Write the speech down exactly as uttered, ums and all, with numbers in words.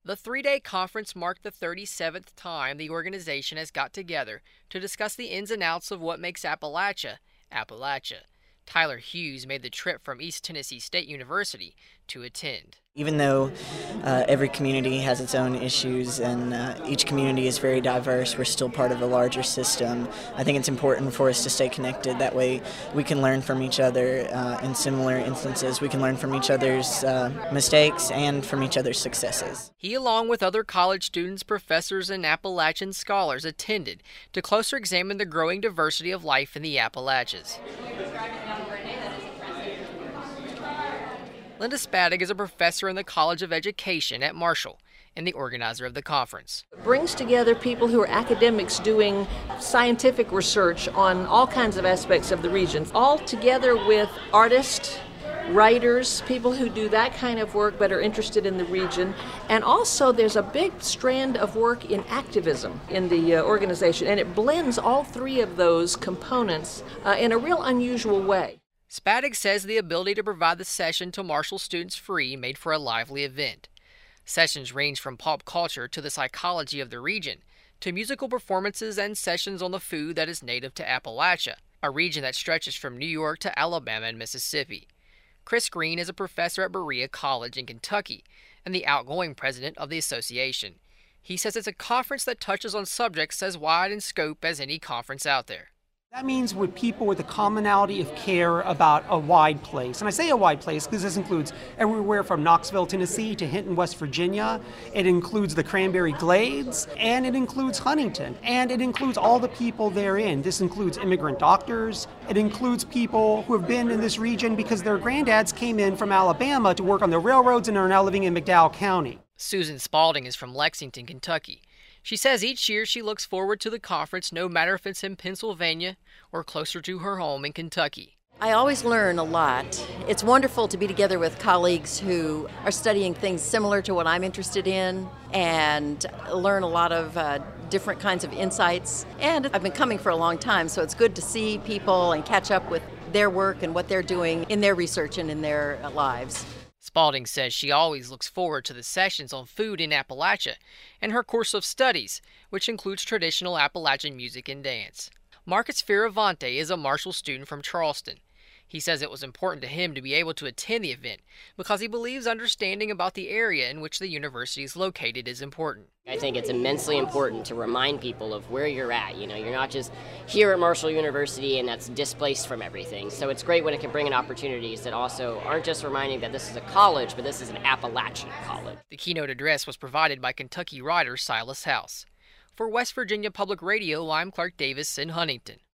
The three-day conference marked the thirty-seventh time the organization has got together to discuss the ins and outs of what makes Appalachia, Appalachia. Tyler Hughes made the trip from East Tennessee State University to attend. Even though uh, every community has its own issues and uh, each community is very diverse, we're still part of a larger system. I think it's important for us to stay connected. That way we can learn from each other uh, in similar instances. We can learn from each other's uh, mistakes and from each other's successes. He, along with other college students, professors, and Appalachian scholars, attended to closer examine the growing diversity of life in the Appalachians. Linda Spadig is a professor in the College of Education at Marshall and the organizer of the conference. It brings together people who are academics doing scientific research on all kinds of aspects of the region, all together with artists, writers, people who do that kind of work but are interested in the region. And also there's a big strand of work in activism in the uh, organization, and it blends all three of those components uh, in a real unusual way. Spadig says the ability to provide the session to Marshall students free made for a lively event. Sessions range from pop culture to the psychology of the region, to musical performances and sessions on the food that is native to Appalachia, a region that stretches from New York to Alabama and Mississippi. Chris Green is a professor at Berea College in Kentucky and the outgoing president of the association. He says it's a conference that touches on subjects as wide in scope as any conference out there. That means with people with a commonality of care about a wide place. And I say a wide place because this includes everywhere from Knoxville, Tennessee to Hinton, West Virginia. It includes the Cranberry Glades, and it includes Huntington, and it includes all the people therein. This includes immigrant doctors. It includes people who have been in this region because their granddads came in from Alabama to work on the railroads and are now living in McDowell County. Susan Spalding is from Lexington, Kentucky. She says each year she looks forward to the conference, no matter if it's in Pennsylvania or closer to her home in Kentucky. I always learn a lot. It's wonderful to be together with colleagues who are studying things similar to what I'm interested in and learn a lot of uh, different kinds of insights. And I've been coming for a long time, so it's good to see people and catch up with their work and what they're doing in their research and in their lives. Spalding says she always looks forward to the sessions on food in Appalachia and her course of studies, which includes traditional Appalachian music and dance. Marcus Fioravante is a Marshall student from Charleston. He says it was important to him to be able to attend the event because he believes understanding about the area in which the university is located is important. I think it's immensely important to remind people of where you're at. You know, you're not just here at Marshall University and that's displaced from everything. So it's great when it can bring in opportunities that also aren't just reminding that this is a college, but this is an Appalachian college. The keynote address was provided by Kentucky writer Silas House. For West Virginia Public Radio, I'm Clark Davis in Huntington.